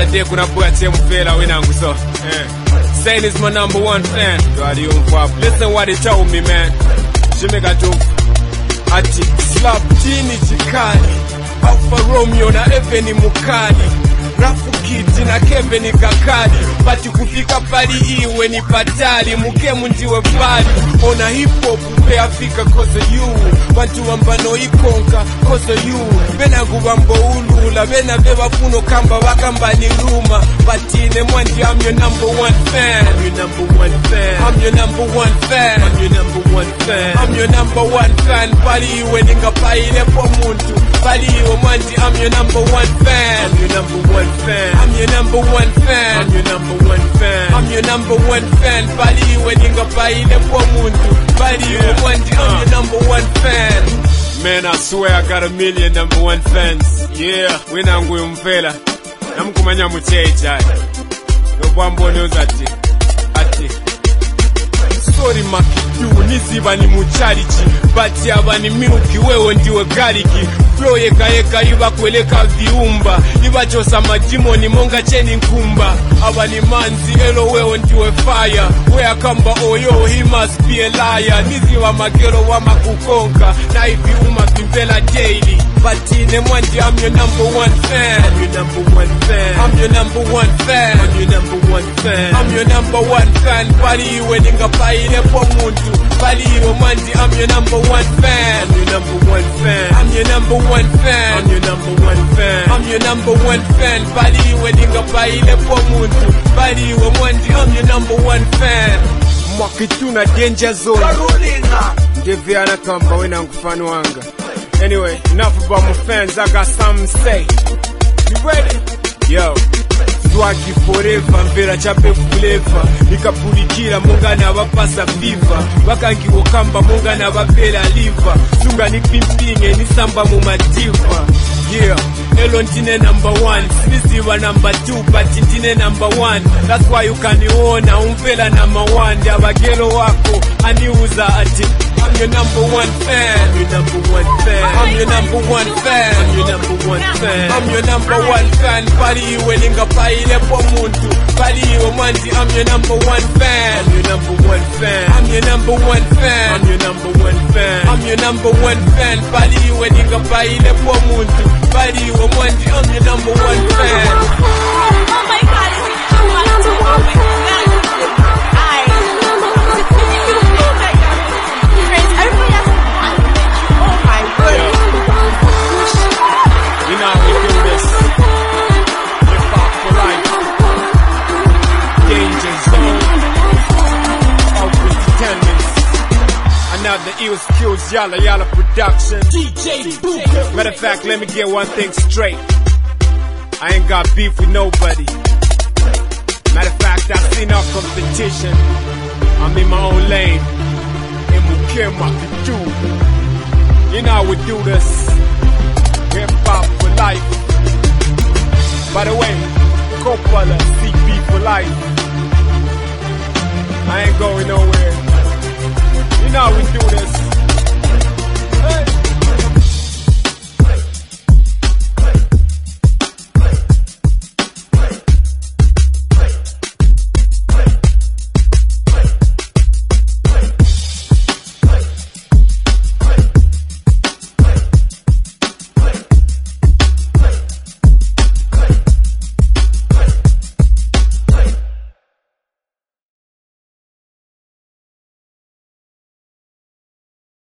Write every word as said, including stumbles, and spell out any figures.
day kuna boy tell me feel we now so. Eh. Saying is my number one fan. Listen what they told me, man. Jamaica joke. Ati slap chini chikani. Alpha Romeo na Eveni Mukani. Rafu Kiti na Kevin Kakadi. Pati kufika pali iwe ni patali. Mukemu ndiwe pali. Ona hip hop upe Afrika cause of you. Wantu wambano ikonka cause of you. Bena gubambo ulula. Bena beba funo kamba wakamba ni luma. Patine mwandi I'm your number one fan. I'm your number one fan. I'm your number one fan. I'm your number one fan. I'm your number one fan. Pali iwe ninga paile po muntu. Pali iwe mwandi I'm your number one fan. I'm your number one fan. I'm your number one fan. I'm your number one fan. I'm your number one fan. Pali iwe ninga paile po muntu. Pali iwe mwandi I'm your number one fan. Man, I swear I got a million number one fans. Yeah, we nangu yumfela. Namukumanya muchecha. Yobwambo news ati. Ati. Sorry makitu, nisiba ni mucharichi. Bati aba ni milki, wewe ndiwe gariki. Flow yeka yeka iba kweleka viumba. Iba chosa majimo ni monga cheni nkumba. Aba ni manzi, elo wewe ndiwe fire. Wea kamba oyo, he must be a liar. Nisiba magero wa makukonka. Na ibi uma vimpela daily. Batine mwandi, I'm your number one fan. I'm your number one fan. I'm your number one fan. I'm your number one fan. I'm your number one fan. Pali iwe ninga paile po muntu. Pali iwe mwandi, I'm your number one fan. I'm your number one fan. I'm your number one fan. I'm your number one fan. I'm your number one fan. Pali iwe ninga paile po muntu. Pali iwe mwandi, I'm your number one fan. Mwakituna danger zone. Ndeviana kamba wena nkufanu wanga. Anyway, enough about my fans, I got something to say. You ready? Yo. Swagi forever, mvera chape flavor. Nikapulikira munga na wapasa viva. Wakangi wakamba munga na wapela liver. Sunga ni pimpinge, ni samba mumadiva. Yeah, elo ntine number one. Sinisiwa number two, but ntine number one. That's why you can iona, umvela number one. Yabagelo wako, aniuza ati. I'm your number one fan. I'm your number one fan. I'm your number one fan. I'm your number one fan. I'm your number one fan. Pali iwe ninga paile po muntu. Pali iwe mwandi. I'm your number one fan. I'm your number one fan. I'm your number one fan. I'm your number one fan. I'm your number one fan. Pali iwe ninga paile po muntu. Pali iwe mwandi. I'm your number one fan. Oh my God, it's too much to oh my God. The ill skills, Yalla Yalla production. D J Booker. Matter of fact, let me get one thing straight. I ain't got beef with nobody. Matter of fact, I've seen our competition. I'm in my own lane. And we care what to do. You know how we do this. Hip hop for life. By the way, Coppola, C P for life.